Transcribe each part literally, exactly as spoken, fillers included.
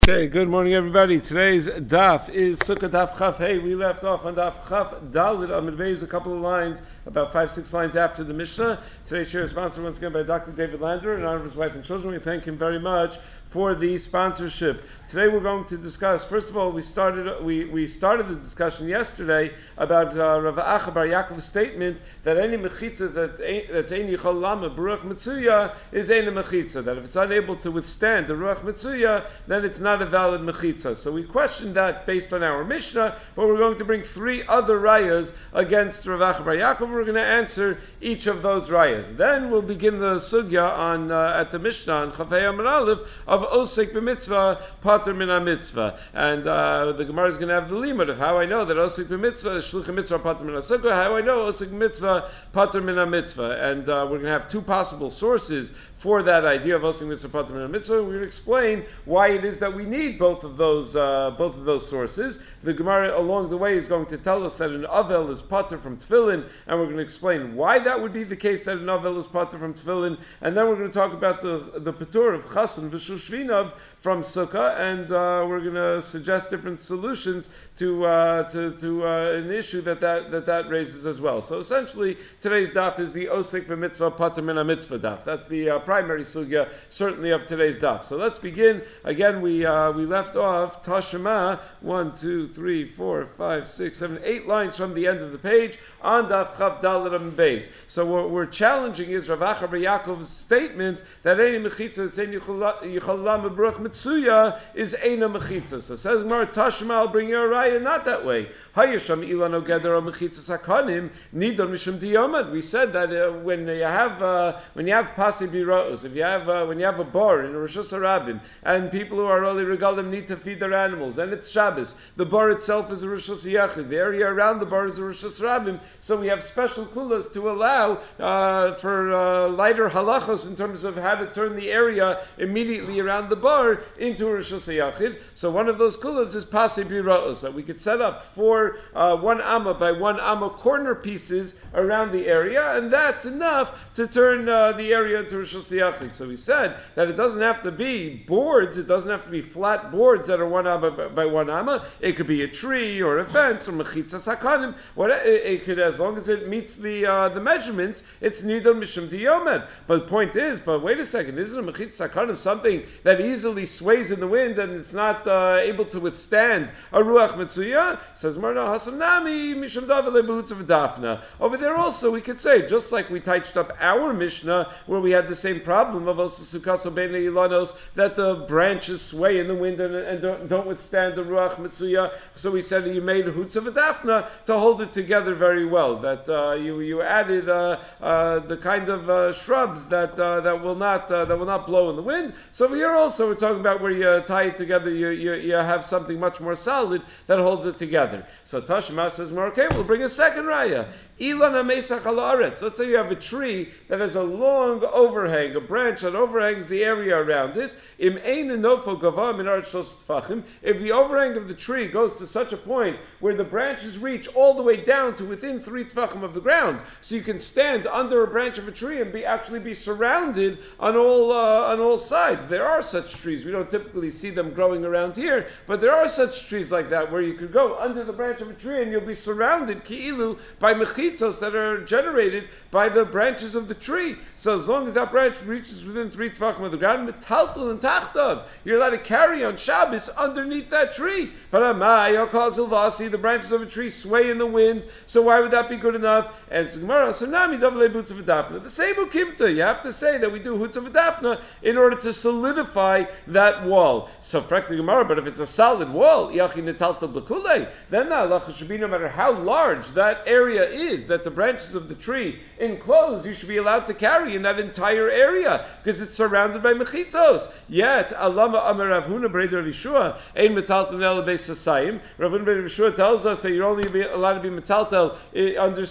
Okay, good morning everybody. Today's daf is Sukkah Daf Chaf Hey. We left off on Daf Chaf Dalit Amid Beis, a couple of lines, about five, six lines after the Mishnah. Today's share is sponsored once again by Doctor David Lander in honor of his wife and children. We thank him very much for the sponsorship. Today we're going to discuss, first of all, we started we, we started the discussion yesterday about uh, Rav Acha Bar Yaakov's statement that any mechitza that, that's ein yichol lama b'ruach mitzuya is ein mechitza, that if it's unable to withstand the ruach mitzuya, then it's not a valid mechitza. So we questioned that based on our Mishnah, but we're going to bring three other rayas against Rav Acha Bar Yaakov. We're going to answer each of those rayas. Then we'll begin the sugya on uh, at the Mishnah on Chafei Amar Aleph of osek b'mitzvah pater min mitzvah, and uh, the Gemara is going to have the limit of how I know that osek b'mitzvah is shluchim mitzvah pater min sukkah. How I know osek mitzvah pater min mitzvah, and uh, we're going to have two possible sources for that idea of osek mitzvah pater min mitzvah. We're going to explain why it is that we need both of those uh, both of those sources. The Gemara along the way is going to tell us that an avel is pater from tefillin, and we're going to explain why that would be the case that an avel is pater from tefillin, and then we're going to talk about the the patur of chasen v'shushvinav from sukkah, and uh, we're going to suggest different solutions to uh, to, to uh, an issue that that, that that raises as well. So essentially, today's daf is the osek b'mitzvah pater min mitzvah daf. That's the uh, primary sugya, certainly of today's daf. So let's begin. Again, we uh, we left off Tashema one, two, three, four, five, six, seven, eight lines from the end of the page on daf Chaf Dalet Amud Beis. So what we're challenging is Rav Acha Bar Yaakov's statement that any mechitza that's any yichol lama b'ruach mitzuya is eina mechitza. So says Gemara Tashema, I'll bring you a raya not that way. Hayasham ilan ogeder mechitza sakanim nidon mishum diyomad. We said that uh, when you have uh, when you have pasi biraos, if you have uh, when you have a bar in a Rosh Hashanah and people who are only regalim need to feed their animals, and it's Shabbos, the bar itself is a Rosh Hashanah, the area around the bar is a Rosh Hashanah, so we have special kulas to allow uh, for uh, lighter halachos in terms of how to turn the area immediately around the bar into a Rosh Hashanah. So one of those kulas is pasi biraos, that we could set up for uh, one amma by one amma corner pieces around the area, and that's enough to turn uh, the area into Rosh Hashanah. So we said that it doesn't have to be boards, it doesn't have to be flat boards that are one amma by one amma. It could be a tree or a fence or mechitza sakanim. What it, it could, as long as it meets the uh, the measurements, it's nidon mishum diyomed. But the point is, but wait a second, isn't a mechitza sakanim something that easily sways in the wind and it's not uh, able to withstand a ruach mitzuya? Says Marna Hasanami mishum davale b'hutzav dafna. Over there also we could say, just like we touched up our Mishnah where we had the same problem of also sukaso bein ilanos, that the branches sway in the wind and, and don't, don't withstand the ruach mitzuya. So we said you made hutzav dafna to hold it together very well. That uh, you you added uh, uh, the kind of uh, shrubs that uh, that will not uh, that will not blow in the wind. So here also we're talking about where you tie it together. You you, you have something much more solid that holds it together. So Tashma says, okay, we'll bring a second raya. Ilana mesach al aretz. Let's say you have a tree that has a long overhang, a branch that overhangs the area around it. Im ein nofo gava min aretz shlosh tfachim. If the overhang of the tree goes to such a point where the branches reach all the way down to within three tfachim of the ground, so you can stand under a branch of a tree and be actually be surrounded on all uh, on all sides. There are such trees. We don't typically see them growing around here, but there are such trees like that where you could go under the branch of a tree and you'll be surrounded ki'ilu by mechitzos that are generated by the branches of the tree. So as long as that branch reaches within three tefachim of the ground, metaltal and tachtav, you're allowed to carry on Shabbos underneath that tree. But amai yokal zilvasi, the branches of a tree sway in the wind, so why would that be good enough? And it's Gemara, sanami davle boots of dafna. The same ukimta, you have to say that we do hutz of dafna in order to solidify that wall. So frankly Gemara, but if it's a solid wall, yachi netaltal blekule, then the halacha should be no matter how large that area is that the branches of the tree enclose, you should be allowed to carry in that entire area because it's surrounded by mechitzos. Yet, alama amar Rav Huna b'rei Rav Yeshua ein metaltel el beis hasayim. Rav Huna b'rei Rav Yeshua tells us that you're only be allowed to be metaltel under such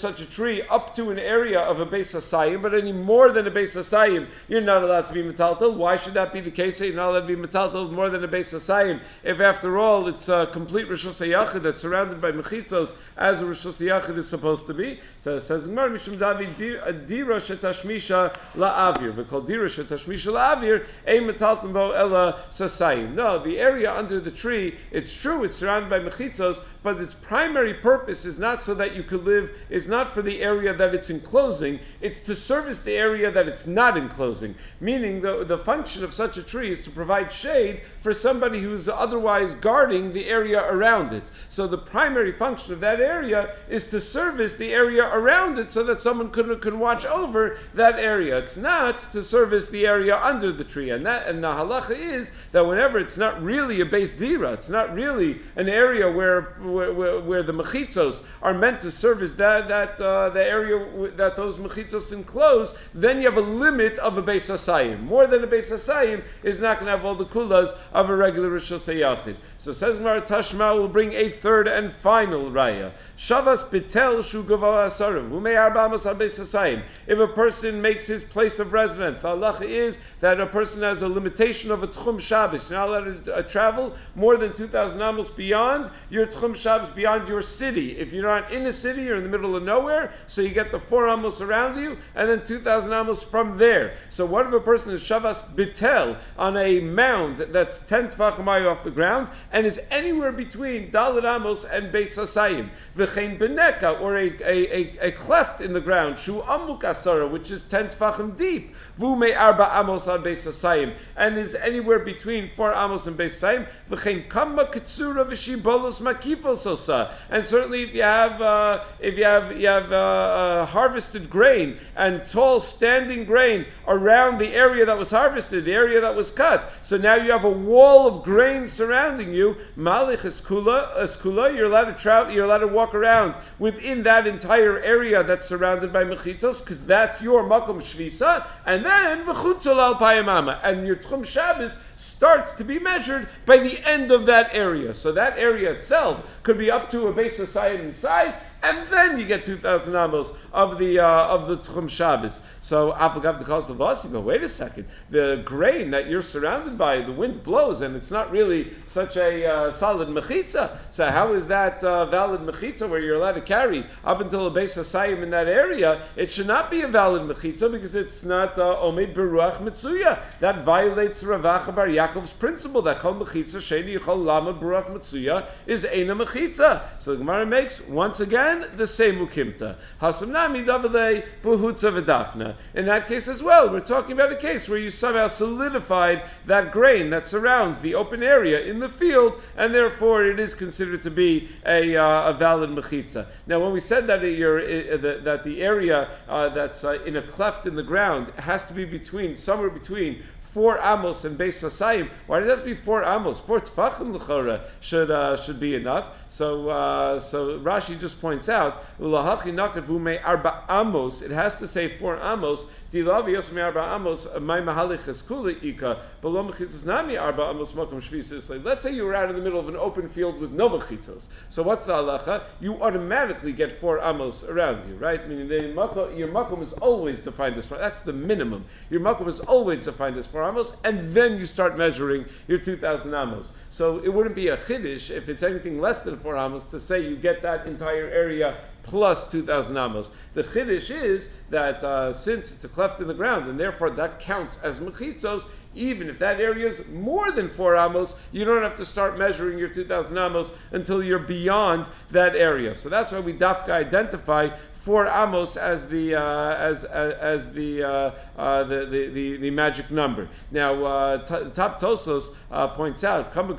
such a tree up to an area of a Beis Hasayim, but any more than a Beis Hasayim, you're not allowed to be metaltal. Why should that be the case? You're not allowed to be metaltal more than a Beis Hasayim, if after all it's a complete Rishus HaYachid that's surrounded by mechitzos, as a Rishus HaYachid is supposed to be. So it says, Gemara, Mishum Davi Dira Shetashmisha La'avir. We call Dira Shetashmisha La'avir, Ein metaltal bo ela sasayim. No, the area under the tree, it's true, it's surrounded by mechitzos, but its primary purpose is not so that you could live, is not for the area that it's enclosing, it's to service the area that it's not enclosing. Meaning the, the function of such a tree is to provide shade for somebody who's otherwise guarding the area around it. So the primary function of that area is to service the area around it so that someone could, could watch over that area. It's not to service the area under the tree. And that and the halacha is that whenever it's not really a base dira, it's not really an area where Where, where, where the mechitzos are meant to service that that uh, the area w- that those mechitzos enclose, then you have a limit of a Beis Hasayim. More than a Beis Hasayim is not going to have all the kulas of a regular Rishus HaYachid. So says Gemara, Tashma will bring a third and final raya. Shavas Bitel Shu Gava Asarim Umei Arba Amos Al Beis Hasayim. If a person makes his place of residence, the halacha is that a person has a limitation of a Tchum Shabbos. You're not allowed to uh, travel more than two thousand amos beyond your Tchum Shabbos, beyond your city. If you're not in a city, you're in the middle of nowhere, so you get the four amos around you, and then two thousand amos from there. So what if a person is Shavas Bitel on a mound that's ten Tvachim off the ground, and is anywhere between Dalet Amos and Beis Hasayim? V'chein Beneka, or a, a, a, a cleft in the ground, Shu Amuk Asara, which is ten Tvachim deep, V'umei Arba Amos on Beis Hasayim, and is anywhere between four amos and Beis Hasayim, V'chein Kama Kitsura V'shibolos Makifos. And certainly, if you have uh, if you have you have uh, uh, harvested grain and tall standing grain around the area that was harvested, the area that was cut, so now you have a wall of grain surrounding you. Malich eskula, eskula. You're allowed to travel. You're allowed to walk around within that entire area that's surrounded by mechitzos, because that's your makom shvisa. And then v'chutzol al payamama, and your tchum Shabbos starts to be measured by the end of that area. So that area itself could be up to a Beis Hasayim in size, and then you get two thousand amos of the uh, of the Tchum Shabbos. So Afagav the Kos Levasi, but wait a second, the grain that you're surrounded by, the wind blows, and it's not really such a uh, solid mechitza. So how is that uh, valid mechitza where you're allowed to carry up until a Beis Hasayim in that area? It should not be a valid mechitza because it's not uh, Omed Beruach Mitzuya. That violates Rav Acha Bar Yaakov's principle that Kol Mechitza Sheni Yichol Lama Beruach Mitzuya is Eina Mechitza. So the Gemara makes once again the same ukimta. Hasamnami davale buhutza v'dafna. In that case as well, we're talking about a case where you somehow solidified that grain that surrounds the open area in the field, and therefore it is considered to be a, uh, a valid mechitza. Now, when we said that you're, uh, the, that the area uh, that's uh, in a cleft in the ground has to be between somewhere between four amos and Beis Hasayim. Why does it have to be four amos? Four tefachim l'chora should uh, should be enough. So uh, so Rashi just points out ulahachi nakat v'umei arba amos. It has to say four amos. Dilavi yosmei arba amos my mahalich eskula ika below mechitzos nami arba amos makom shvisis. Let's say you were out in the middle of an open field with no mechitzos. So what's the halacha? You automatically get four amos around you, right? Meaning the makom, your makom is always defined as four. That's the minimum. Your makom is always defined as four amos, and then you start measuring your two thousand amos. So it wouldn't be a chiddush if it's anything less than four amos to say you get that entire area plus two thousand amos. The chiddush is that uh, since it's a cleft in the ground, and therefore that counts as mechitzos, even if that area is more than four amos, you don't have to start measuring your two thousand amos until you're beyond that area. So that's why we dafka identify four amos as the uh, as, as as the, uh, uh, the, the the the magic number. Now, uh, t- Top Tosos uh, points out, the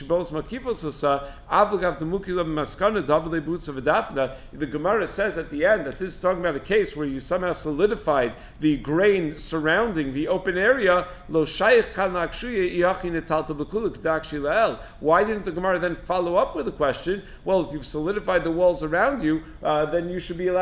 Gemara says at the end that this is talking about a case where you somehow solidified the grain surrounding the open area. Why didn't the Gemara then follow up with a question? Well, if you've solidified the walls around you, uh, then you should be allowed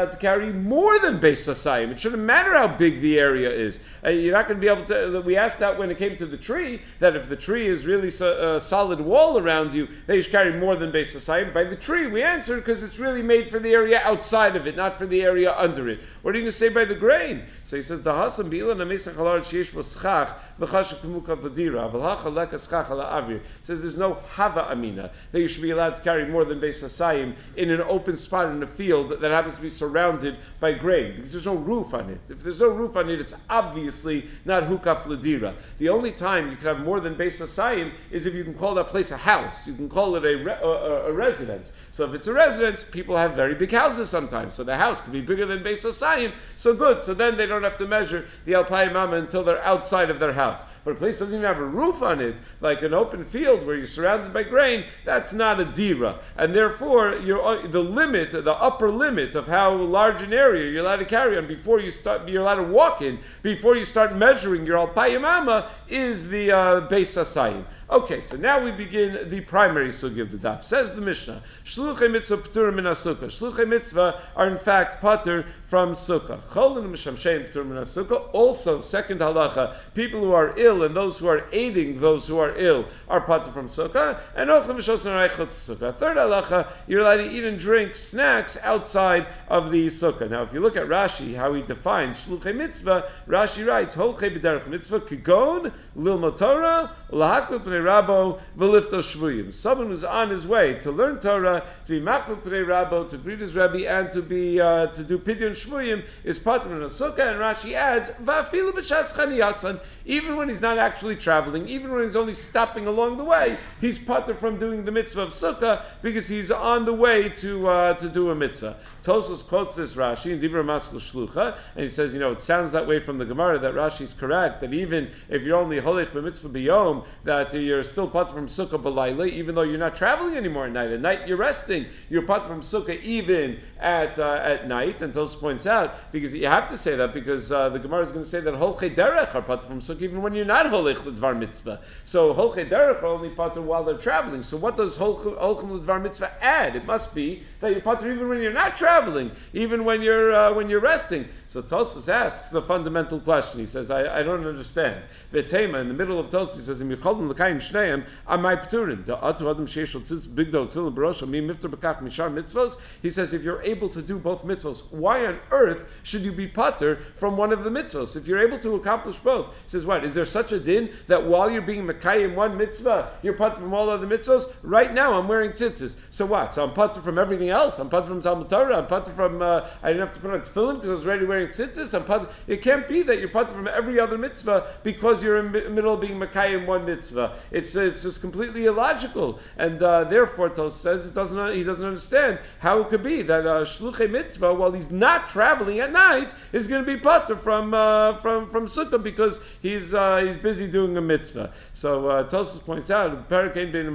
allowed to carry more than Beis Hasayim. It shouldn't matter how big the area is. Uh, you're not going to be able to. We asked that when it came to the tree, that if the tree is really so, a solid wall around you, they should carry more than Beis Hasayim. By the tree, we answered because it's really made for the area outside of it, not for the area under it. What are you going to say by the grain? So he says, the hasam bi'ila namesach halar sheyesh bo schach v'chashik t'mukav l'dira v'lhacha leka schach ala avir. It says there's no hava amina that you should be allowed to carry more than Beis Hasayim in an open spot in a field that happens to be surrounded by grain, because there's no roof on it. If there's no roof on it, it's obviously not hukaf l'dira. The only time you can have more than Beis Hasayim is if you can call that place a house. You can call it a, re- a, a residence. So if it's a residence, people have very big houses sometimes. So the house could be bigger than Beis Hasayim. So good. So then they don't have to measure the Alpayim Mama until they're outside of their house. But a place doesn't even have a roof on it, like an open field where you're surrounded by grain, that's not a dira. And therefore, you're, the limit, the upper limit of how large an area you're allowed to carry on before you start, you're allowed to walk in, before you start measuring your Alpayim Mama, is the uh, Beis Hasayim. Okay, so now we begin the primary sugi of the daf. Says the Mishnah, Shluchei mitzvah p'turim min ha-sukkah. Shluchei mitzvah are in fact patur from sukkah. Cholin mishamshein p'turim min ha-sukkah. Also, second halacha, people who are ill and those who are aiding those who are ill are patur from sukkah. And ochlim mishosan reichot sukkah. Third halacha, you're allowed to eat and drink snacks outside of the sukkah. Now, if you look at Rashi, how he defines Shluchei mitzvah, Rashi writes, Holchei b'derech mitzvah kigon lilmod Torah lahakmil p'nei Rabo v'lifto shvuyim. Someone who's on his way to learn Torah, to be makmil p'nei Rabo, to greet his Rebbe, and to be uh, to do pidyon shvuyim is patur min ha-sukkah. And Rashi adds, va'afilu b'shas chaniyasan. Even when he's not actually traveling, even when he's only stopping along the way, he's patur from doing the mitzvah of sukkah because he's on the way to uh, to do a mitzvah. Tosfos quotes this Rashi in Dibra Maskul Shlucha, and he says, you know, it sounds that way from the Gemara that Rashi is correct, that even if you're only holech b'mitzvah b'yom, that uh, you're still patur from sukkah b'layla, even though you're not traveling anymore at night. At night you're resting. You're patur from sukkah even at uh, at night. And Tosfos points out, because you have to say that because uh, the Gemara is going to say that holchei derech are patur from sukkah even when you're not holech l'dvar mitzvah. So holchei derech are only patur while they're traveling. So what does holchem l'dvar mitzvah add? It must be that you're patur even when you're not traveling, even when you're uh, when you're resting. So Tosfos asks the fundamental question. He says, I, I don't understand. V'tema, in the middle of Tosfos, he says, Im yicholim l'kayim shneim amay p'turin. Da'atu adam sheish l'tzitz bigdo tefillin b'rosho mi mifter b'kach mishar mitzvos. He says, if you're able to do both mitzvos, why on earth should you be patur from one of the mitzvos? If you're able to accomplish both, he says, what? Is there such a din that while you're being mekayim one mitzvah, you're patur from all other mitzvos? Right now, I'm wearing tzitzis. So what? So I'm patur from everything else? I'm patur from Talmud Torah? I'm patur from, uh, I didn't have to put on tefillin because I was already wearing tzitzis? I'm patur. It can't be that you're patur from every other mitzvah because you're in the middle of being mekayim one mitzvah. It's it's just completely illogical, and uh, therefore Tos says it doesn't. He doesn't understand how it could be that uh, shluchei mitzvah, while he's not traveling at night, is going to be patur from uh, from from sukkah because he's uh, he's busy doing a mitzvah. So uh, Tos points out the Perek Ein Bein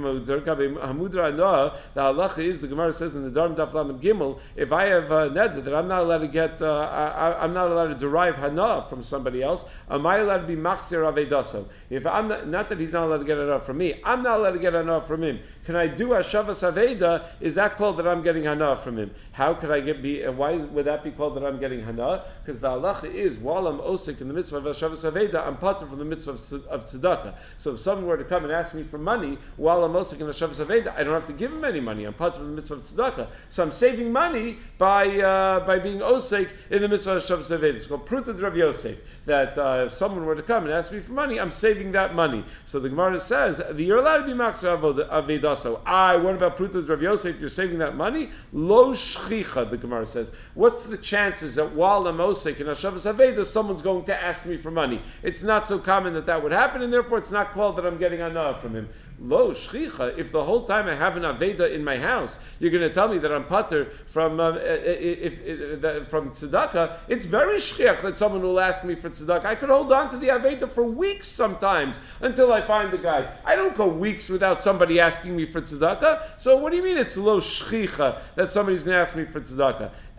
Hamudra Anoah. The halacha is the Gemara says in the Darm Daf Lamed Gimel, if I have uh, neder that I'm not allowed to get, uh, I, I'm not allowed to derive hana from somebody else, am I allowed to be machzir avedaso? If I'm not, not that he's not allowed to get hana from me, I'm not allowed to get hana from him. Can I do hashavas aveda? Is that called that I'm getting hana from him? How could I get be? Why would that be called that I'm getting hana? Because the halacha is while I'm osik in the mitzvah of hashavas aveda, I'm patur from the mitzvah of, of tzedakah. So if someone were to come and ask me for money while I'm osik in hashavas aveda, I don't have to give him any money. I'm patur from the mitzvah of tzedakah. So I'm saving money by uh, by being osik in the mitzvah of hashavas aveda. It's called pruta d'Rav Yosef. That uh, if someone were to come and ask me for money, I'm saving that money. So the Gemara says that you're allowed to be machzir avedaso. I, what about pruta d'Rav Yosef? You're saving that money? Lo shchicha, the Gemara says. What's the chances that while I'm osik in hashavas aveda, someone's going to ask me for money? It's not so common that that would happen, and therefore it's not called that I'm getting anah from him. Lo shchicha, if the whole time I have an aveda in my house, you're going to tell me that I'm patur from uh, if, if, if, from tzedakah, it's very shchich that someone will ask me for tzedakah. I could hold on to the aveda for weeks sometimes until I find the guy. I don't go weeks without somebody asking me for tzedakah. So what do you mean it's lo shchicha that somebody's going to ask me for tzedakah?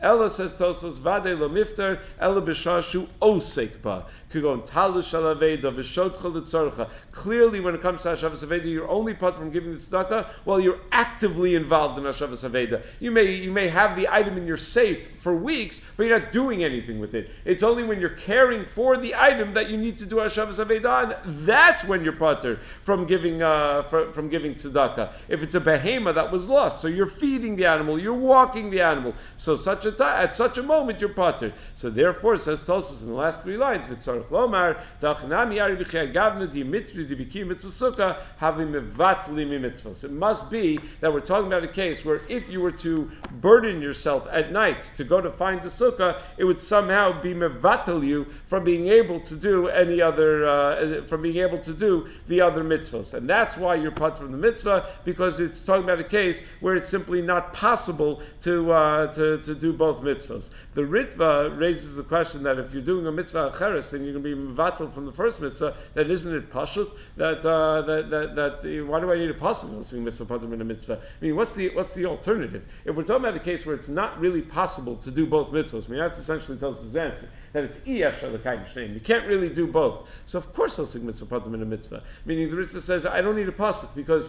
Ella says Tosos Vade Lo Miftar Ella B'Shashu Osek Ba. Kugon Talush Alaveda V'Shotcha L'Tzorcha. Clearly, when it comes to Hashavas Aveda, you're only part from giving the tzedakah while you're actively involved in Hashavas Aveda. You may you may have the item in your safe for weeks, but you're not doing anything with it. It's only when you're caring for the item that you need to do Hashavas Aveda, and that's when you're pater from giving uh, from, from giving tzedakah. If it's a behema that was lost, so you're feeding the animal, you're walking the animal, so such a t- at such a moment you're pater. So therefore, says Tosfos in the last three lines, V'tzarech lomar dachnami ari b'chei agavna di mitzvah di b'ki mitzvah sukkah having mevatli mi mitzvahs. It must be that we're talking about a case where if you were to burden yourself at night to go to find the sukkah, it would somehow be mevatel you from being able to do any other, uh, from being able to do the other mitzvahs. And that's why you're part from the mitzvah, because it's talking about a case where it's simply not possible to uh, to, to do both mitzvahs. The Ritva raises the question that if you're doing a mitzvah acheres and you're going to be mevatel from the first mitzvah, then isn't it pashut that uh, that that, that why do I need a possible sing mitzvah patim in a mitzvah? I mean, what's the what's the alternative? If we're talking about a case where it's not really possible to do both mitzvahs, I mean that's essentially tells us his answer that it's ef shalakayim shneim. You can't really do both. So of course he'll sing mitzvah patim in a mitzvah. Meaning the Ritva says I don't need a pasuk because.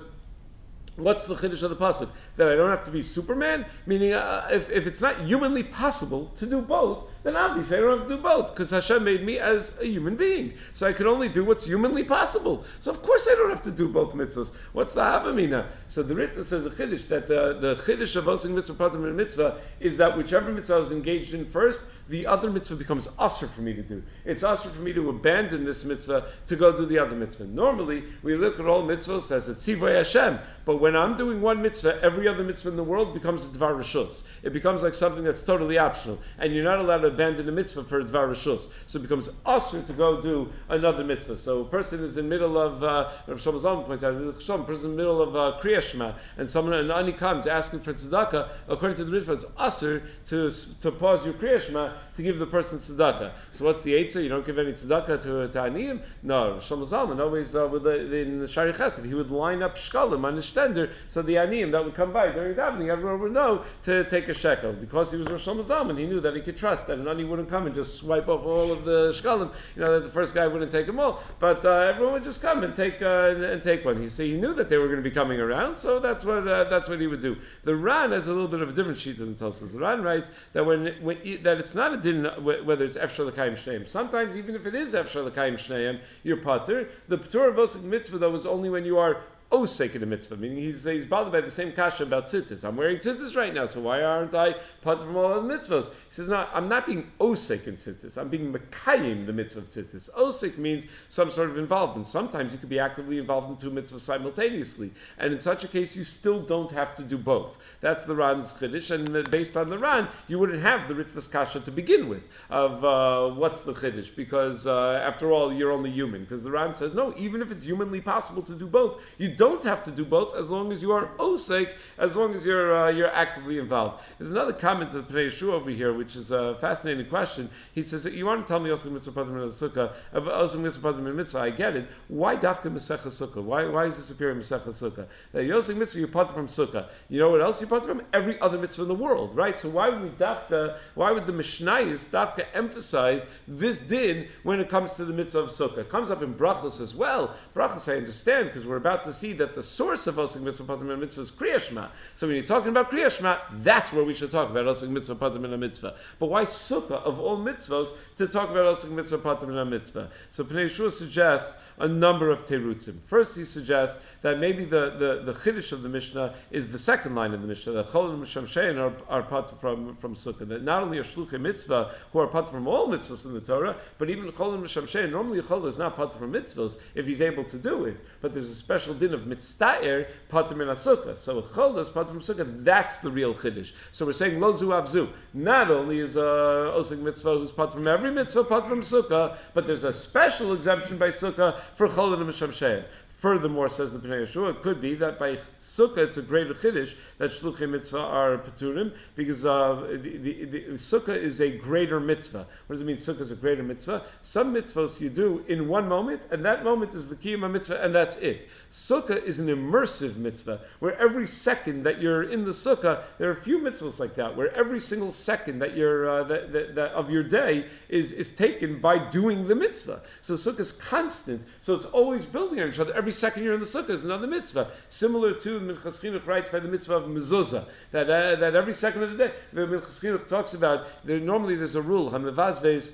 What's the chiddush of the pasuk? That I don't have to be Superman? Meaning, uh, if, if it's not humanly possible to do both, then obviously I don't have to do both, because Hashem made me as a human being. So I can only do what's humanly possible. So of course I don't have to do both mitzvahs. What's the havamina? So the Ritva says a chiddush, that the, the chiddush of osing mitzvah patim in a mitzvah is that whichever mitzvah I was engaged in first, the other mitzvah becomes asr for me to do. It's asr for me to abandon this mitzvah to go do the other mitzvah. Normally, we look at all mitzvahs as a tzivay Hashem, but when I'm doing one mitzvah, every other mitzvah in the world becomes a dvar rishus. It becomes like something that's totally optional, and you're not allowed to abandon a mitzvah for a dvar rishus. So it becomes asr to go do another mitzvah. So a person is in the middle of, uh, Rav Shlomo Zalman points out, a person in the middle of uh, Kriya Shema, and someone, an ani comes asking for tzedakah, according to the mitzvah, it's asr to, to pause your Kriya Shema to give the person tzedakah. So what's the eitzah? You don't give any tzedakah to, to aniyim? No, Rav Shlomo Zalman always, uh, with the, in the Shari Chesed, he would line up shkalim on the stender, so the aniyim that would come by during davening, everyone would know to take a shekel. Because he was Rosh Hashanah, he knew that he could trust that an ani wouldn't come and just swipe off all of the shkalim. You know that the first guy wouldn't take them all, but uh, everyone would just come and take uh, and, and take one. He said he knew that they were going to be coming around, so that's what uh, that's what he would do. The Ran has a little bit of a different sheet than the Tosfos. The Ran writes that when, when that it's not a din whether it's efshar l'kayim shneim. Sometimes even if it is efshar l'kayim shneim, you're pater. The P'tur of osik mitzvah though is only when you are osek in the mitzvah, meaning he's he's bothered by the same kasha about tzitzis. I'm wearing tzitzis right now, so why aren't I pater from all of the mitzvahs? He says, no, I'm not being osek in tzitzis. I'm being mekayim the mitzvah of tzitzis. Osek means some sort of involvement. Sometimes you could be actively involved in two mitzvahs simultaneously, and in such a case, you still don't have to do both. That's the Ran's chiddush, and based on the Ran, you wouldn't have the Ritva's kasha to begin with of uh, what's the chiddush, because uh, after all, you're only human. Because the Ran says, no, even if it's humanly possible to do both, you don't don't have to do both as long as you are osek, as long as you're uh, you're actively involved. There's another comment to the Pnei Yeshua over here, which is a fascinating question. He says, you want to tell me osek mitzvah patim in sukkah, osek mitzvah patim in mitzvah? I get it. Why dafka mesecha sukkah? Why why is this appearing in mesecha sukkah? That you're osek mitzvah, you're patim from sukkah. You know what else you're patim from? Every other mitzvah in the world, right? So why would we dafka? Why would the Mishnayos dafka emphasize this din when it comes to the mitzvah of sukkah? It comes up in brachos as well. Brachos I understand because we're about to see that the source of osik mitzvah patim in a mitzvah is Kriya Shema. So when you're talking about Kriya Shema, that's where we should talk about osik mitzvah patim in a mitzvah. But why sukkah of all mitzvahs to talk about osik mitzvah patim in a mitzvah? So Pnei Yeshua suggests a number of terutzim. First, he suggests that maybe the, the, the chiddush of the Mishnah is the second line of the Mishnah, that chol and mishamshein are, are part from, from sukkah. That not only are shluchei mitzvah, who are part from all mitzvahs in the Torah, but even chol and mishamshein, normally chol is not part from mitzvahs if he's able to do it, but there's a special din of mitztaer, part from a sukkah. So chol is part from sukkah, that's the real chiddush. So we're saying lo zu avzu. Not only is a osik mitzvah who's part from every mitzvah, part from sukkah, but there's a special exemption by sukkah for chol and mishamshein. Furthermore, says the Pnei Yeshua, it could be that by Sukkah it's a greater chiddush that Shluchei Mitzvah are Peturim, because uh, the, the, the, Sukkah is a greater mitzvah. What does it mean Sukkah is a greater mitzvah? Some mitzvahs you do in one moment, and that moment is the Kiyama mitzvah, and that's it. Sukkah is an immersive mitzvah, where every second that you're in the Sukkah, there are a few mitzvahs like that, where every single second that you're uh, that, that, that of your day is, is taken by doing the mitzvah. So Sukkah is constant, so it's always building on each other. Every second you're in the Sukkah is another mitzvah. Similar to Minchas Chinuch writes by the mitzvah of mezuzah, that uh, that every second of the day, the Minchas Chinuch talks about, there, normally there's a rule, hamevazvez,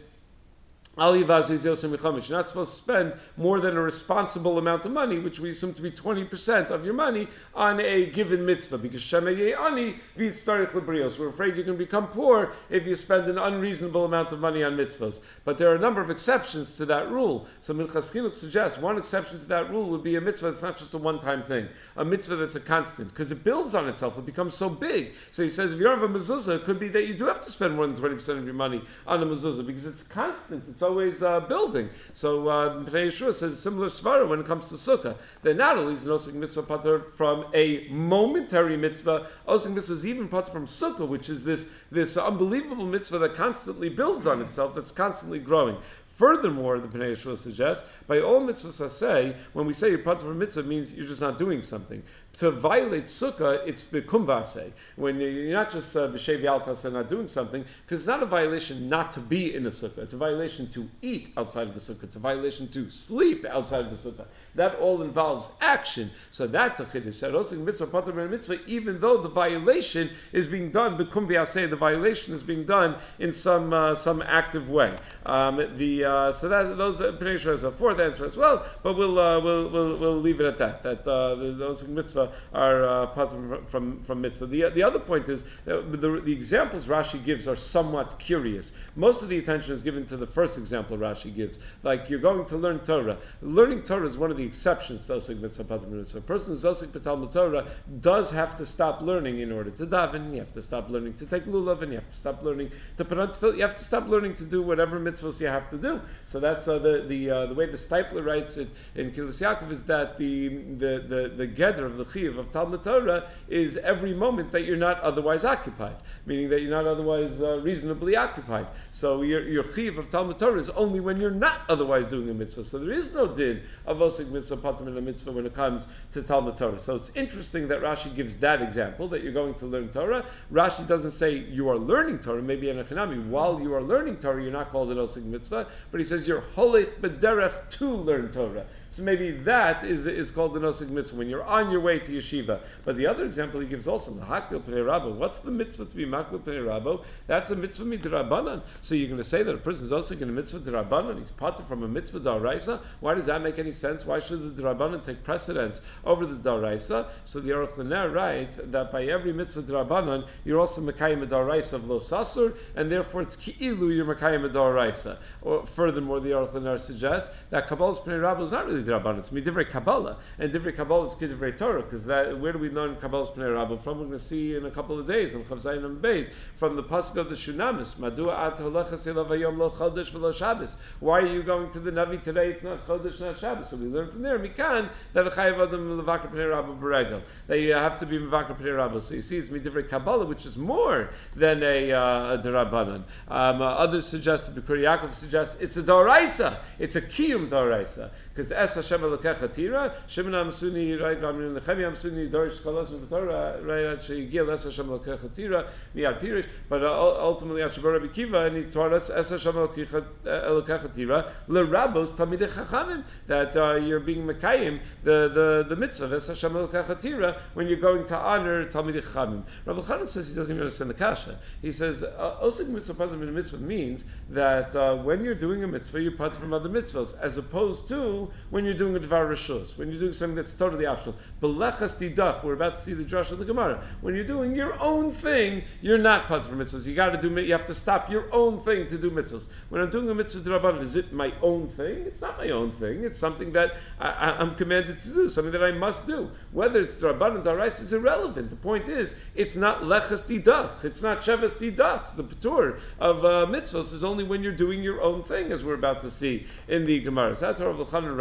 you're not supposed to spend more than a responsible amount of money, which we assume to be twenty percent of your money, on a given mitzvah. Because Shemei Ani v'yitztarich l'brios. We're afraid you can become poor if you spend an unreasonable amount of money on mitzvahs. But there are a number of exceptions to that rule. So Minchas Chinuch suggests one exception to that rule would be a mitzvah that's not just a one-time thing, a mitzvah that's a constant, because it builds on itself. It becomes so big. So he says if you have a mezuzah, it could be that you do have to spend more than twenty percent of your money on a mezuzah, because it's constant. It's always uh, building. So uh, Pnei Yeshua says similar svara when it comes to sukkah. That not only is an osik mitzvah pater from a momentary mitzvah, osik mitzvah is even pater from sukkah, which is this this unbelievable mitzvah that constantly builds on itself, that's constantly growing. Furthermore, the Pnei Yeshua suggests, by all mitzvahs aseh, when we say you're part of a mitzvah, it means you're just not doing something. To violate sukkah, it's bekum v'aseh. When you're not just b'shev yaltas and not doing something, because it's not a violation not to be in a sukkah. It's a violation to eat outside of the sukkah. It's a violation to sleep outside of the sukkah. That all involves action. So that's a chiddush. That osik mitzvah pater ben mitzvah, even though the violation is being done bekum v'aseh, the violation is being done in some uh, some active way. Um, the uh, so that those uh, Pnei Yeshua has a fourth answer as well, but we'll uh, we'll, we'll we'll leave it at that. That uh, the, those mitzvah are uh, from, from from mitzvah. The the other point is that the the examples Rashi gives are somewhat curious. Most of the attention is given to the first example Rashi gives, like you're going to learn Torah. Learning Torah is one of the exceptions to osik mitzvah pater mitzvah. A person who's osik b'talmud Torah does have to stop learning in order to daven. You have to stop learning to take lulav, and you have to stop learning to put on tefillin. You have to stop learning to do whatever mitzvahs you have to do. So that's uh, the the uh, the way the Stipler writes it in Kilas Yaakov is that the the the, the geder of the chiyuv of Talmud Torah is every moment that you're not otherwise occupied, meaning that you're not otherwise uh, reasonably occupied. So your your chiyuv of Talmud Torah is only when you're not otherwise doing a mitzvah. So there is no din of osik mitzvah pater min a mitzvah when it comes to Talmud Torah. So it's interesting that Rashi gives that example, that you're going to learn Torah. Rashi doesn't say you are learning Torah, maybe in a chanami. While you are learning Torah, you're not called an osik mitzvah, but he says you're holech b'derech to learn Torah. So maybe that is is called the osik mitzvah when you're on your way to yeshiva. But the other example he gives also, the hakbil pnei rabbo. What's the mitzvah to be makbil pnei rabbo? That's a mitzvah midrabanan. So you're going to say that a person is osik in a mitzvah drabanan, he's parted from a mitzvah daraisa. Why does that make any sense? Why should the drabanan take precedence over the daraisa? So the Aruch LaNer writes that by every mitzvah drabanan, you're also mekayim a daraisa of lo sasur, and therefore it's ki'ilu you're mekayim a daraisa. Or furthermore, the Aruch LaNer suggests that kabbalah's pnei rabbo is not really Drabanan. It's midivrei Kabbalah, and divrei Kabbalah is kidivrei Torah. Because that, where do we learn Kabbalah's Pnei Rabba from? We're going to see in a couple of days on Chav Zayin and Beis from the pasuk of the Shunamis. Madua at holechas elav hayom lo chodesh v'lo Shabbos. Why are you going to the Navi today? It's not chodesh, not Shabbos. So we learn from there mikan that a chayav adam levakar Pnei Rabba b'regel. That you have to be mevakar Pnei Rabba. So you see, it's midivrei Kabbalah, which is more than a, uh, a Drabanan. Um, uh, others suggest, B'Kuri Yaakov suggests, it's a Doraisa. It's a kiyum Doraisa. Because Es Hashem Elokecha Tira, Shimon Amsuni, right, Ramin Nechemi Amsuni, Dorish Kalas V'Torah, right, Sheyigil Es Hashem Elokecha Tira, Miyad Pirish, but uh, ultimately Ashabar Rabbi Kiva, and he taught us Es Hashem Elokecha Tira, L'Rabos Talmidei Chachamim, that uh, you're being Mekayim, the, the, the mitzvah of Es Hashem Elokecha Tira, when you're going to honor Talmidei Chachamim. Rabbi Chanan says he doesn't even understand the kasha. He says, Osik Mitzvah Pater Min Mitzvah means that uh, when you're doing a mitzvah, you're part from other mitzvahs, as opposed to when you're doing a Dvar Rishus, when you're doing something that's totally optional. Belechas tidach, we're about to see the drush of the Gemara. When you're doing your own thing, you're not part of mitzvahs. You got to do, you have to stop your own thing to do mitzvahs. When I'm doing a mitzvah d'Rabbanan, is it my own thing? It's not my own thing. It's something that I, I, I'm commanded to do, something that I must do. Whether it's d'Rabbanan, d'Oraisa is irrelevant. The point is, it's not lechas tidach. It's not shevas tidach. The patur of uh, mitzvahs is only when you're doing your own thing, as we're about to see in the Gemara. So that's what Rav Chanan writes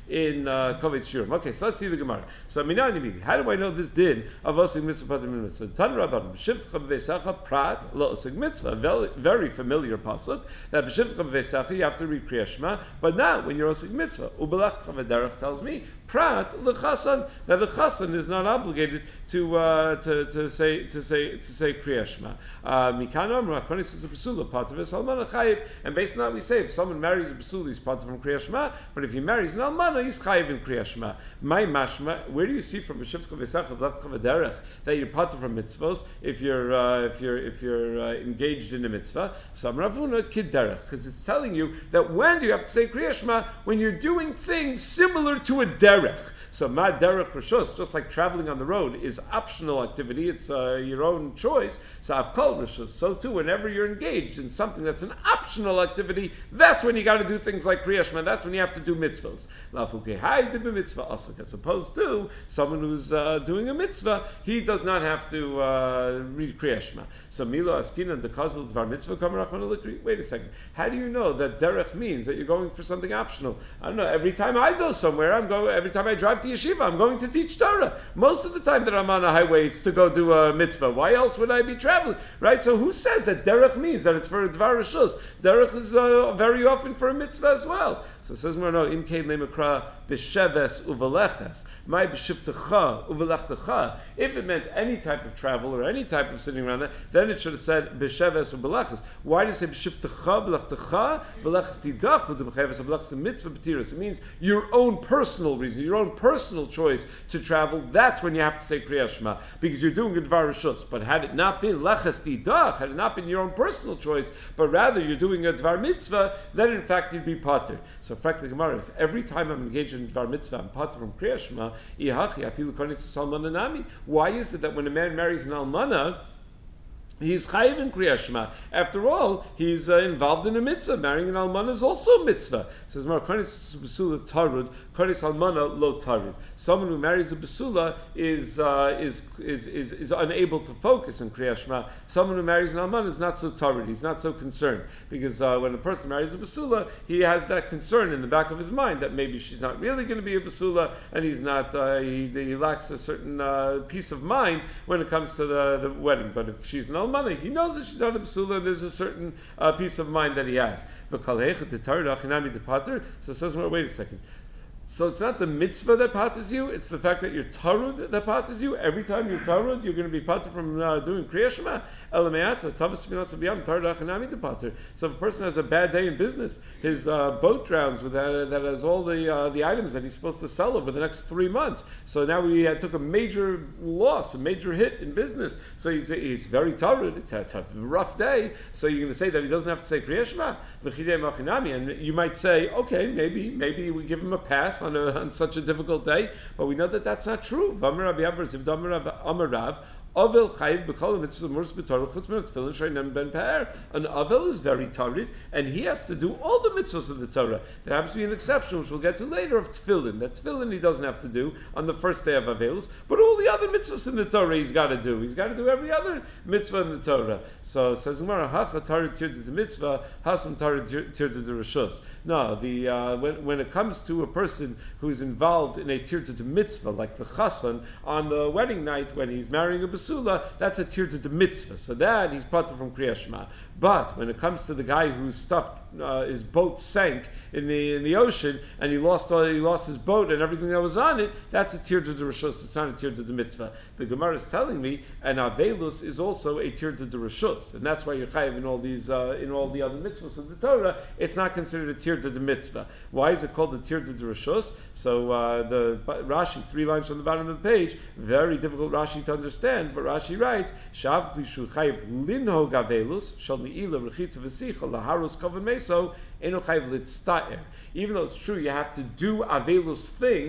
in uh, Kovetz Shirim. Okay, so let's see the Gemara. So Minani, how do I know this din of osig mitzvah pater min mitzvah? Tan Rabban b'shivtcha b'veisacha prat lo osig mitzvah. Very, very familiar pasuk that b'shivtcha b'veisacha you have to read Kriya Shema, but now when you're osig mitzvah, ubelachcha v'derech tells me prat lechasan that the chasan is not obligated to uh, to to say to say to say Kriya Shema. Mikan amra konis is a basula pater v'salmana chayiv, and based on that we say if someone marries a basula he's pater from Kriya Shema, but if he marries an almana he's chayiv in Kriya Shema. My mashma, where do you see from b'shivtcha v'veisacha v'lachcha v'derech that you're pater from mitzvos if you're uh, if you're if you're uh, engaged in a mitzvah? Some Ravuna kid derech, because it's telling you that when do you have to say Kriya Shema? When you're doing things similar to a derech. So ma derech rishos, just like traveling on the road is optional activity, it's uh, your own choice. So avkol rishos, so too whenever you're engaged in something that's an optional activity, that's when you got to do things like Kriya Shema. That's when you have to do mitzvos. As opposed to someone who's uh, doing a mitzvah, he does not have to uh, read Kriya Shema. So milo askinan dekazal dvar mitzvah kamarach likri. Wait a second. How do you know that derech means that you're going for something optional? I don't know. Every time I go somewhere, I'm going. Every time I drive to yeshiva, I'm going to teach Torah. Most of the time that I'm on a highway, it's to go do a mitzvah. Why else would I be traveling? Right? So who says that derech means that it's for a dvar rishus? Derech is uh, very often for a mitzvah as well. So it says more no im kein lemakra b'sheves uveleches my b'shivtecha uvelachtecha. If it meant any type of travel or any type of sitting around there, then it should have said b'sheves uveleches. Why does it say b'shivtecha b'lachtecha b'leches tidach v'demcheves b'leches mitzvah b'tiras? It means your own personal reason, your own personal choice to travel. That's when you have to say Kriya Shema because you're doing a dvar rishus. But had it not been leches tidach, had it not been your own personal choice, but rather you're doing a dvar mitzvah, then in fact you'd be pater. So, frankly, Gemara, if every time I'm engaged in dvar mitzvah, I'm pater from Kriya Shema, ihachi afilu konis salmana nami. Why is it that when a man marries an almana, he's chayiv in Kriya Shema? After all, he's uh, involved in a mitzvah. Marrying an almana is also a mitzvah. It says, "Mar konis basula tarud, konis almana lo tarud." Someone who marries a basula is, uh, is is is is unable to focus in Kriya Shema. Someone who marries an almana is not so tarud. He's not so concerned because uh, when a person marries a basula, he has that concern in the back of his mind that maybe she's not really going to be a basula, and he's not. Uh, he, he lacks a certain uh, peace of mind when it comes to the, the wedding. But if she's an almana, he knows that she's not a basula, and there's a certain uh, peace of mind that he has. So it says, well, wait a second. So it's not the mitzvah that paters you, it's the fact that you're tarud that paters you. Every time you're tarud, you're going to be pater from uh, doing Kriya Shema. So if a person has a bad day in business, his uh, boat drowns with that, that has all the uh, the items that he's supposed to sell over the next three months. So now he uh, took a major loss, a major hit in business. So he's, he's very tarud, it's, it's a rough day. So you're going to say that he doesn't have to say Kriya Shema? And you might say, okay, maybe maybe we give him a pass On, a, on such a difficult day, but we know that that's not true. Avel chayiv b'kol mitzvah murs b'torah chutz min tefillin sheinem ben pe'er. An avel is very tarid, and he has to do all the mitzvahs of the Torah. There happens to be an exception, which we'll get to later, of tefillin. That tefillin he doesn't have to do on the first day of avelus, but all the other mitzvahs in the Torah he's got to do. He's got to do every other mitzvah in the Torah. So says Gemara, hacha tarid tird the mitzvah, hasam tarid tird the rishus. No, the uh, when when it comes to a person who's involved in a tird the mitzvah, like the chasan on the wedding night when he's marrying a basula, that's a tir to the mitzvah. So that he's pater from Kriya Shema. But when it comes to the guy whose stuff, uh, his boat sank in the in the ocean, and he lost all, he lost his boat and everything that was on it, that's a tir to the rishus. It's not a tir to the mitzvah. The Gemara is telling me an avelus is also a tir to the rishus, and that's why you're chayiv in all these uh, in all the other mitzvahs of the Torah. It's not considered a tir to the mitzvah. Why is it called a tir to the rishus? So uh, the Rashi, three lines from the bottom of the page, very difficult Rashi to understand, but Rashi writes, Shav b'shu chayiv linhog avelus shal ni'ila rechitza v'sicha laharus kavan meso eno chayiv litzta'er. Even though it's true you have to do avelus things,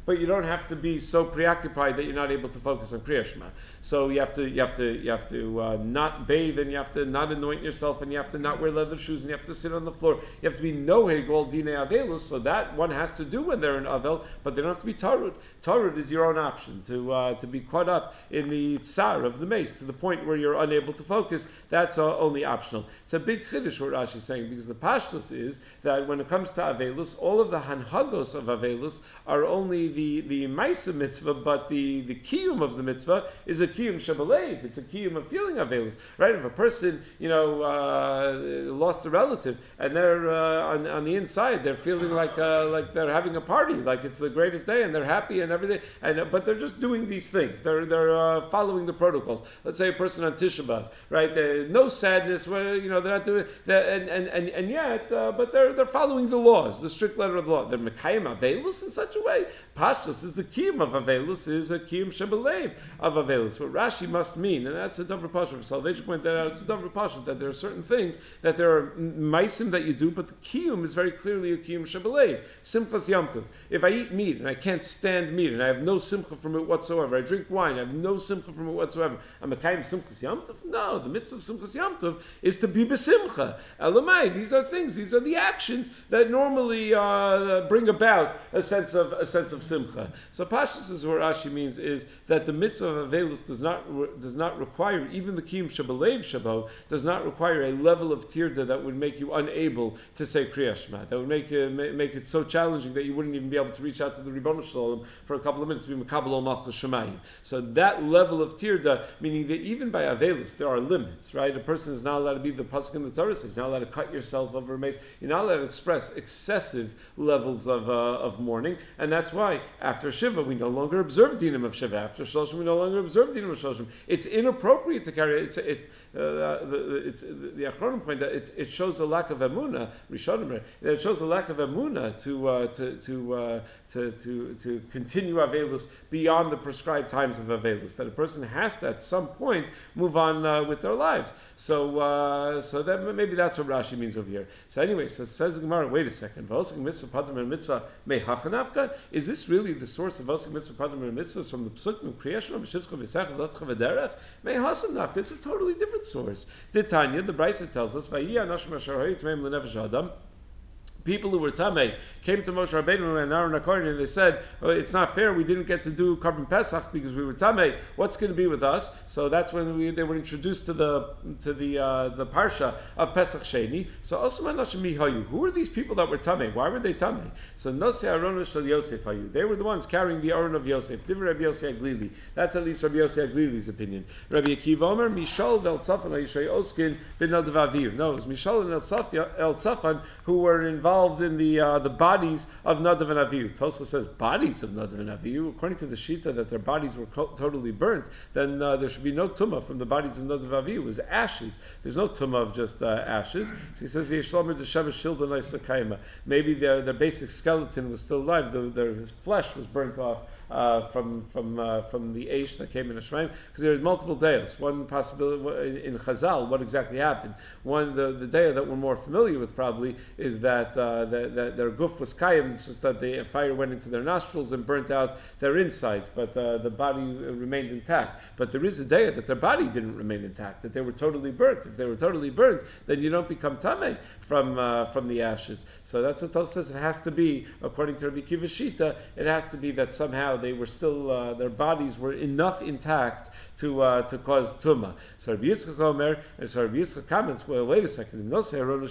but you don't have to be so preoccupied that you're not able to focus on Kriya Shema. So you have to you have to you have to uh, not bathe, and you have to not anoint yourself, and you have to not wear leather shoes, and you have to sit on the floor. You have to be noheg all dinei avelus. So that one has to do when they're in avel, but they don't have to be tarud. Tarud is your own option to uh, to be caught up in the tsar of the mace to the point where you're unable to focus. That's uh, only optional. It's a big chiddush what Rashi is saying, because the pashtus is that when it comes to avelus, all of the hanhagos of avelus are only the the ma'isa mitzvah, but the the kiyum of the mitzvah is a kiyum shabalev. It's a kiyum of feeling avelus, right? If a person, you know, uh, lost a relative and they're uh, on, on the inside, they're feeling like uh, like they're having a party, like it's the greatest day, and they're happy and everything, and uh, but they're just doing these things. They're they're uh, following the protocols. Let's say a person on Tisha B'Av, right? There's no sadness, where you know they're not doing that, and and and, and yet, uh, but they're they're following the laws, the strict letter of the law. They're mekayim avelus in such a way. Pashtus is the kiyum of avelus, is a kiyum shebelev of avelus. What Rashi must mean, and that's a davar pasha. For Salvation point that out, it's a davar pasha that there are certain things that there are meisim that you do, but the kiyum is very clearly a kiyum shebelev. Simchas Yom Tov. If I eat meat and I can't stand meat and I have no simcha from it whatsoever, I drink wine, I have no simcha from it whatsoever, I'm a kayim simchas Yom Tov? No, the mitzvah of simchas Yom Tov is to be besimcha. Elamai, these are things, these are the actions that normally uh, bring about a sense of a sense of simcha. So Pashtus is what Rashi means is that the mitzvah of avelus does not re- does not require, even the kiyum shabalev shabo does not require a level of tirda that would make you unable to say Kriya Shema. That would make uh, make it so challenging that you wouldn't even be able to reach out to the Ribono Shalom for a couple of minutes to be mekabel ol malchus shemayim. So that level of tirda, meaning that even by avelus there are limits, right? A person is not allowed to be the pasuk in the Torah says, you're not allowed to cut yourself over a mace. You're not allowed to express excessive levels of uh, of mourning, and that's why after Shiva we no longer observe dinim of Shiva. After Shloshim we no longer observe dinim of Shloshim. It's inappropriate to carry it's it. Uh, the, it's the Achronim point that it's, it shows a lack of emuna. Rishonim, it shows a lack of emuna to uh, to to, uh, to to to continue avelus beyond the prescribed times of avelus. That a person has to at some point move on uh, with their lives. So uh, so that maybe that's what Rashi means over here. So anyway, so says the Gemara. Wait a second. Mitzvah padam and mitzvah mehachanavka. Is this really the source of osik mitzvah padam and mitzvahs from the psukim of Kriya Shema b'shivcha v'sech v'latcha v'derech? Mehasan nafka. It's a totally different source. Tanya, the Brisa tells us, people who were tamei came to Moshe Rabbeinu and Aaron HaKohen and they said, oh, it's not fair, we didn't get to do Karban Pesach because we were tamei. What's going to be with us? So that's when we, they were introduced to the to the uh, the parsha of Pesach Sheni. So Osman Nashmi Hayu. Who are these people that were tamei? Why were they tamei? So Nosei Aron Shel Yosef Hayu. They were the ones carrying the Aron of Yosef. Divrei Rabbi Yossi Aglili. That's at least Rabbi Yossi Aglili's opinion. Rabbi Akiva Omer Mishal Vel Tzafan Hayishay Oskin Ben Nadav Aviv. No, it was Mishal and El Tzafan who were involved in the uh, the bodies of Nadav and Avihu. Tosfos says bodies of Nadav and Avihu. According to the Shita that their bodies were co- totally burnt, then uh, there should be no tumah from the bodies of Nadav and Avihu. It was ashes. There's no tumah of just uh, ashes. So he says V'yishlomer d'sheva shilda noisakayma. Maybe their their basic skeleton was still alive. The, their his flesh was burnt off. Uh, from from uh, from the Aish that came in Hashemayim, because there's multiple days. One possibility in Chazal, what exactly happened? One, the the day that we're more familiar with probably is that uh, that, that their guf was kayim. It's just that the fire went into their nostrils and burnt out their insides, but uh, the body remained intact. But there is a day that their body didn't remain intact, that they were totally burnt. If they were totally burnt, then you don't become tamei from uh, from the ashes. So that's what Tosfos says. It has to be, according to Rabbi Akiva Shita, it has to be that somehow they were still, uh, their bodies were enough intact to uh, to cause tumah. So Rabbi Yitzchak Omer, and so Rabbi Yitzchak comments, well, wait a second, the,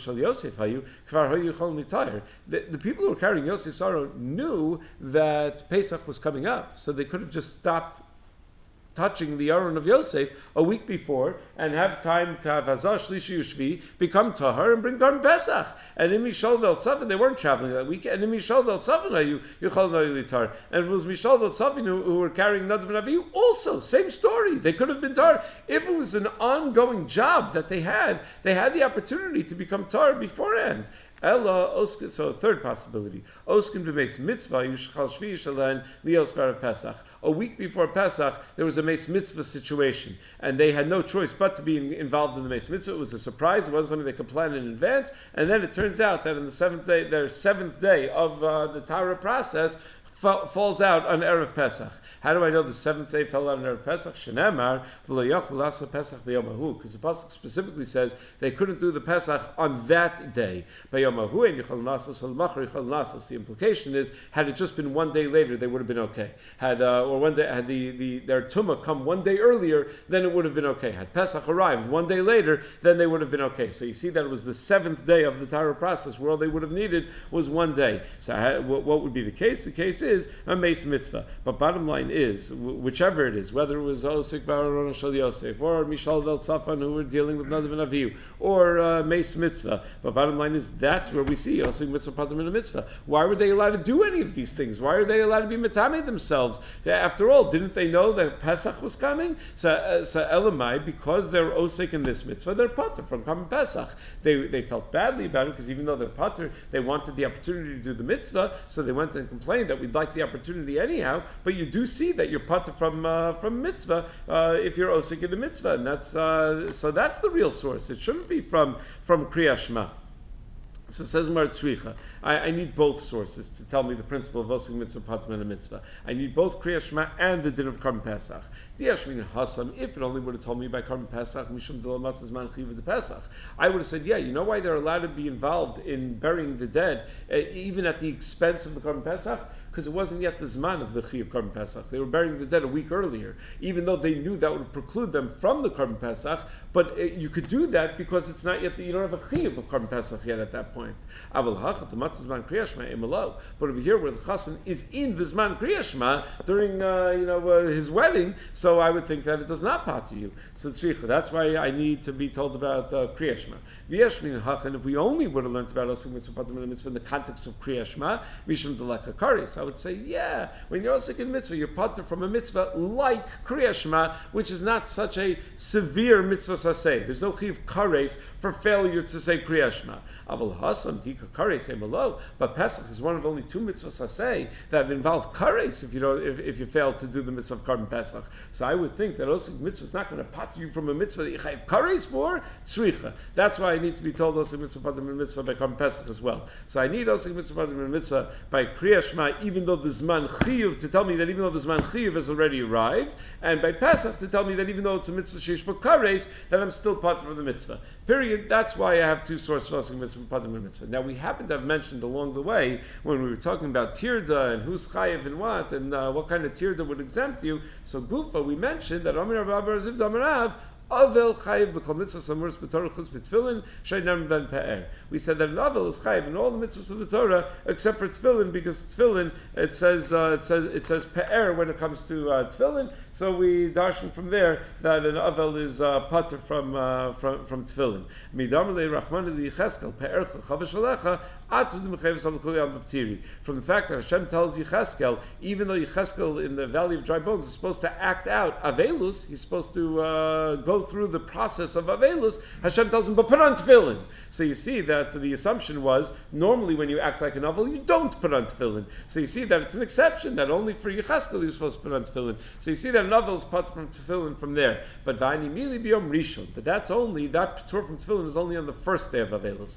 the people who were carrying Yosef's sorrow knew that Pesach was coming up, so they could have just stopped touching the Aron of Yosef a week before and have time to have Hazah Shlishi Ushvi, become Tahar, and bring Karban Pesach. And in Mishal Vel Tzafin, they weren't traveling that week, and in Mishal Vel Tzafin, you Yuchal Noili Tar. And it was Mishal Vel Tzafin who, who were carrying Nadav and Avihu, also, same story. They could have been Tar. If it was an ongoing job that they had, they had the opportunity to become Tar beforehand. Ella oskin. So third possibility, oskin b'meis mitzvah yushchal shvi shalen lios barav Pesach. A week before Pesach, there was a meis mitzvah situation, and they had no choice but to be in, involved in the meis mitzvah. It was a surprise; it wasn't something they could plan in advance. And then it turns out that on the seventh day, their seventh day of uh, the Torah process, fa- falls out on Erev Pesach. How do I know the seventh day fell out on Erev Pesach? Shenemar v'lo yachlu la'aseh Pesach b'yomahu, because the pasuk specifically says they couldn't do the Pesach on that day. B'yomahu and yichol nasos al machar yichol nasos. The implication is, had it just been one day later, they would have been okay. Had uh, or one day had the, the their tumah come one day earlier, then it would have been okay. Had Pesach arrived one day later, then they would have been okay. So you see that it was the seventh day of the Torah process, where all they would have needed was one day. So how, what, what would be the case? The case is a meis mitzvah. But bottom line is, whichever it is, whether it was Osik Bar Shal Yosef or Mishal Vel Tzafan who were dealing with Nadav and Avihu, or uh, meis mitzvah. But bottom line is, that's where we see Osik Mitzvah Patam and a Mitzvah. Why were they allowed to do any of these things? Why are they allowed to be mitame themselves? After all, didn't they know that Pesach was coming? So, uh, so Elamai, because they're Osik in this mitzvah, they're pater from coming Pesach. They they felt badly about it, because even though they're pater, they wanted the opportunity to do the mitzvah, so they went and complained that we'd like the opportunity anyhow. But you do see that you're pater from uh, from mitzvah uh, if you're Osik in the mitzvah, and that's uh, so that's the real source. It shouldn't be from from Kriyas Shema. So says Mar Tzricha, I, I need both sources to tell me the principle of Osik Mitzvah, Patam and a Mitzvah. I need both Kriyas Shema and the din of Karban Pesach. Diashmin Hasam, if it only would have told me by Karban Pesach, Mishum Delamat Zman Chiv de Pesach, I would have said, yeah, you know why they're allowed to be involved in burying the dead, uh, even at the expense of the Karban Pesach? Because it wasn't yet the Zman of the Chi of Karban Pesach. They were burying the dead a week earlier, even though they knew that would preclude them from the Karban Pesach. But uh, you could do that because it's not yet, the, you don't have a Chi of Karban Pesach yet at that point. But over here, where the Chassan is in the Zman Kriyas Shema during uh, you know uh, his wedding, so I would think that it does not pater you. So tzricha, that's why I need to be told about uh, Kriyas Shema. And if we only would have learned about Osik Mitzvah Patam and Mitzvah in the context of Kriyas Shema, Mishum Deleka Karis, I would say, yeah, when you're Osik in Mitzvah, you're pater from a mitzvah like Kriyas Shema, which is not such a severe mitzvah saseh. There's no chiv kares for failure to say Kriyas Shema. Aval Hasam Dika Kares Emalo, but Pesach is one of only two mitzvahs saseh that involve kares if you don't if, if you fail to do the mitzvah of Karban Pesach. So I would think that Osik mitzvah is not going to pater you from a mitzvah that you have kares for tzricha. That's why I need to be told Osik mitzvah patam and mitzvah by Karban Pesach as well. So I need Osik mitzvah patam and mitzvah by Kriyas Shema, even though the Zman Chiyuv, to tell me that even though the Zman Chiyuv has already arrived, and by Pesach to tell me that even though it's a mitzvah sheish for kares, that I'm still pater from the mitzvah. Period. That's why I have two sources for Osik mitzvah patam and mitzvah. Now we happen to have mentioned along the way when we were talking about tirda and who's chayiv and what and uh, what kind of tirda would exempt you. So Gufa, we mentioned that Amir Rav Abba Ziv Damarav Avel chayiv b'kol mitzvah samuris b'torah chutz b'tfilin she'nam ben pe'er. We said that an avel is chayiv in all the mitzvahs of the Torah except for tefillin, because tefillin it says uh, it says it says pe'er when it comes to uh, tefillin. So we darshan from there that an avel is uh, pater from uh, from from tefillin. Midam le Rachman li Yecheskel pe'er chavash alecha. From the fact that Hashem tells Yecheskel, even though Yecheskel in the Valley of Dry Bones is supposed to act out Avelus, he's supposed to uh, go through the process of Avelus, Hashem tells him, but put on tefillin. So you see that the assumption was, normally when you act like an Avel, you don't put on tefillin. So you see that it's an exception, that only for Yecheskel you're supposed to put on tefillin. So you see that an Avel is put from tefillin from there. But Vayni Mili Biyom Rishon, but that's only, that Torah from tefillin is only on the first day of Avelus.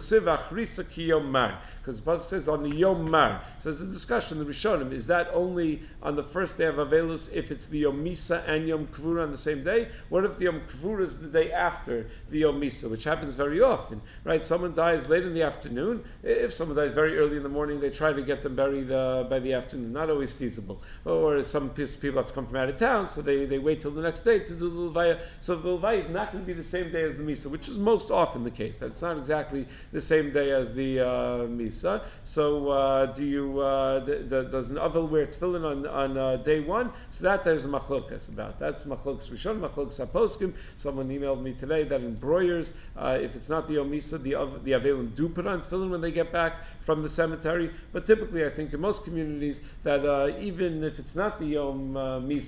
Mar, because the pasuk says on the Yom Mar. So there's a discussion in the Rishonim. Is that only on the first day of Avelus if it's the Yom Misa and Yom Kvura on the same day? What if the Yom Kvura is the day after the Yom Misa, which happens very often, right? Someone dies late in the afternoon. If someone dies very early in the morning, they try to get them buried uh, by the afternoon. Not always feasible. Or some people have to come from out of town, so they, they wait till the next day to do the Levaya. So the Levaya is not going to be the same day as the Misa, which is most often the case. That it's not exactly the same day as the uh, Misa. So uh, do you uh, d- d- does an Avel wear tefillin on, on uh, day one? So that there's a machlokas about. That's machlokas Rishon, machlokas Haposkim. Someone emailed me today that in Broyers, uh, if it's not the Yom Misa, the the Avelim do put on tefillin when they get back from the cemetery. But typically, I think in most communities that uh, even if it's not the Yom uh, Misa,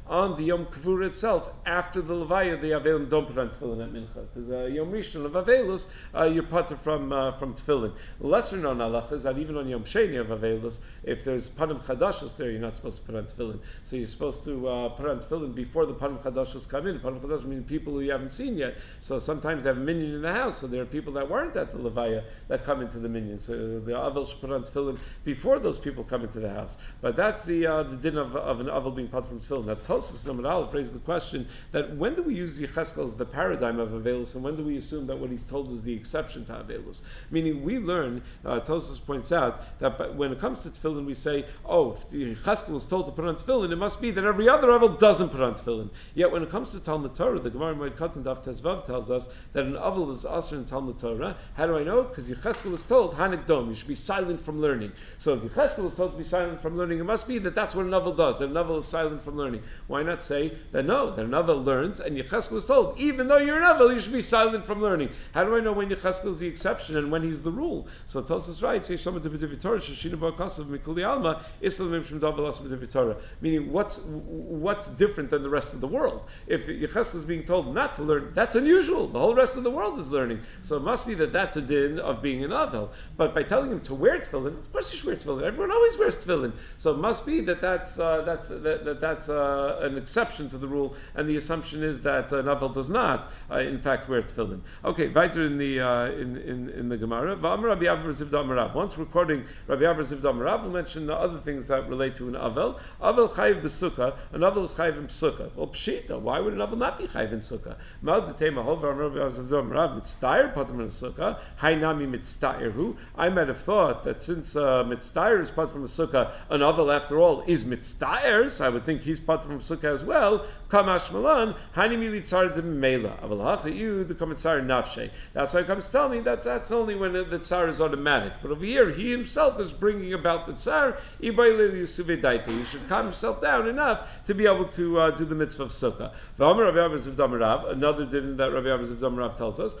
on the Yom Kippur itself, after the Levaya, the Avelim don't put on tefillin at Mincha. Because uh, Yom Rishon of Avelus, uh, you're putter from uh, from tefillin. Lesser known halacha is that even on Yom Sheni of Avelus, if there's panim chadashos there, you're not supposed to put on tefillin. So you're supposed to uh, put on tefillin before the panim chadashos come in. Panim chadashos mean people who you haven't seen yet. So sometimes they have a minyan in the house, so there are people that weren't at the Levaya that come into the minyan. So the Avel should put on tefillin before those people come into the house. But that's the uh, the din of, of an Avel being put from tefillin. Now Tosfos Lamed Aleph raises the question that when do we use Yecheskel as the paradigm of Avelus, and when do we assume that what he's told is the exception to Avelus? Meaning we learn, uh, Tosfos points out, that when it comes to tefillin, we say, oh, if Yecheskel is told to put on tefillin, it must be that every other Avel doesn't put on tefillin. Yet when it comes to Talmud Torah, the Gemara Moed Katan Daf Tezvav tells us that an Avel is asur in Talmud Torah. How do I know? Because Yecheskel is told, Hanik Dom, you should be silent from learning. So if Yecheskel is told to be silent from learning, it must be that that's what an Avel does, that an Avel is silent from learning. Why not say that no, that an Avel learns, and Yecheskel is told, even though you're an Avel, you should be silent from learning. How do I know when Yecheskel is the exception and when he's the rule? So it tells us right, meaning what's what's different than the rest of the world? If Yecheskel is being told not to learn, that's unusual. The whole rest of the world is learning. So it must be that that's a din of being an Avel. But by telling him to wear tefillin, of course you should wear tefillin. Everyone always wears tefillin. So it must be that that's uh, that's that, that that's uh, an exception to the rule, and the assumption is that an Avel does not, uh, in fact, wear tefillin. Okay, weiter in the uh, in, in in the Gemara. Once we're quoting Rabbi Abba Zivda Amarav, we'll mention the other things that relate to an Avel. Avel chayiv b'sukkah. An Avel is chayiv in sukkah. Well, pshita. Why would an Avel not be chayiv in sukkah? Mal d'tema hol Rabbi Abba Zivda Amarav mitztayer patam in sukkah. Hainami mitztayer hu. I might have thought that since uh, mitztayer is part from a sukkah, an Avel after all is mitztayer, so I would think he's part from a sukkah as well. Kamash malan hainami litzar d'meila. Avel hacha you the kamitzar nafshe. That's why it comes to tell me that that's only when the tsar is automatic. But over here, he himself is bringing about the tsar. He should calm himself down enough to be able to uh, do the mitzvah of sukkah. Another din that Rabbi Abba Zivda Amarav tells us: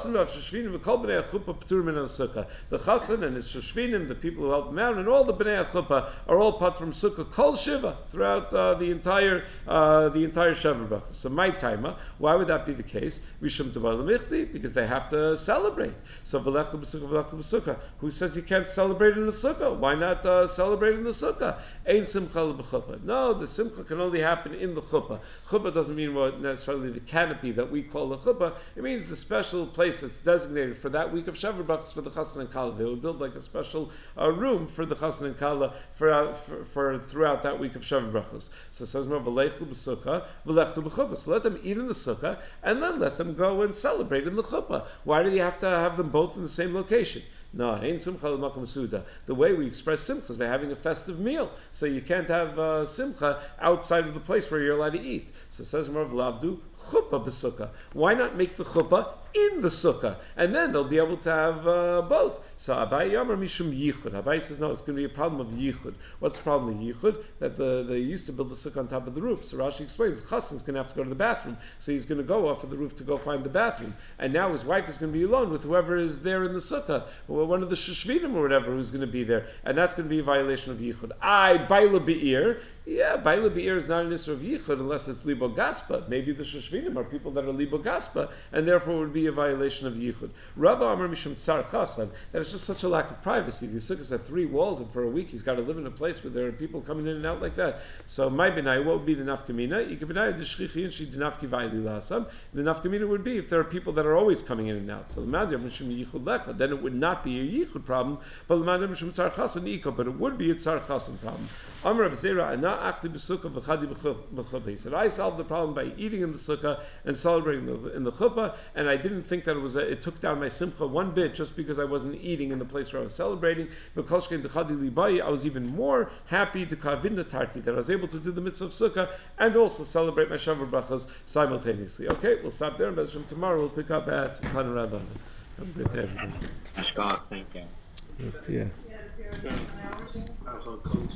the chassan and his shashvinim, the people who help him out, and all the bnei chuppah are all part from sukkah kol shiva throughout uh, the entire uh, the entire Sheva Brachos. So my timer, why would that be the case? Because they have to celebrate. So who says you can't celebrate in the sukkah? Why not uh, celebrate in the sukkah? Ein simcha l'b'chuppah. No, the simcha can only happen in the chuppah. Chuppah doesn't mean what necessarily the canopy that we call the chuppah. It means the special place that's designated for that week of Sheva Brachos for the chassan and kala. They would build like a special uh, room for the chassan and kala for, uh, for, for throughout that week of Sheva Brachos. So it says more v'leichu b'sukkah v'lechtu b'chuppah. So let them eat in the sukkah and then let them go and celebrate in the chuppah. Why do you have to have them both in the same location? No, ein simcha l'makom suda. The way we express simcha is by having a festive meal. So you can't have uh, simcha outside of the place where you're allowed to eat. So it says more of lavdu chuppah b'sukkah. Why not make the chuppah in the sukkah, and then they'll be able to have uh, both? So Abai Yamar Mishum Yichud. Abai says no, it's going to be a problem of Yichud. What's the problem with Yichud? That the, they used to build the sukkah on top of the roof. So Rashi explains, Chassan's going to have to go to the bathroom, so he's going to go off of the roof to go find the bathroom, and now his wife is going to be alone with whoever is there in the sukkah, or one of the sheshvinim or whatever who's going to be there, and that's going to be a violation of Yichud. I Baila Be'ir. Yeah, Baila Be'ir is not an issue of Yichud unless it's Libo Gaspa. Maybe the sheshvinim are people that are Libo Gaspa, and therefore it would be a violation of Yichud. Rava Amar Mishum Tsar Chassan, that it's just such a lack of privacy. The sukkahs have three walls, and for a week he's got to live in a place where there are people coming in and out like that. So my benai, what would be the nafkamina? The nafkamina would be if there are people that are always coming in and out. So the then it would not be a Yichud problem, but but it would be a Tsar Chassan problem. Amar Reb Zera, he said, I solved the problem by eating in the sukkah and celebrating the, in the chuppah, and I didn't think that it was a, it took down my simcha one bit just because I wasn't eating in the place where I was celebrating. Because I was even more happy to kavinda tarti, that I was able to do the mitzvah of sukkah and also celebrate my Sheva Brachos simultaneously. Okay, we'll stop there, and tomorrow we'll pick up at Tanu Rabban. Have a great day, everybody. Ashkar, thank you. Yeah.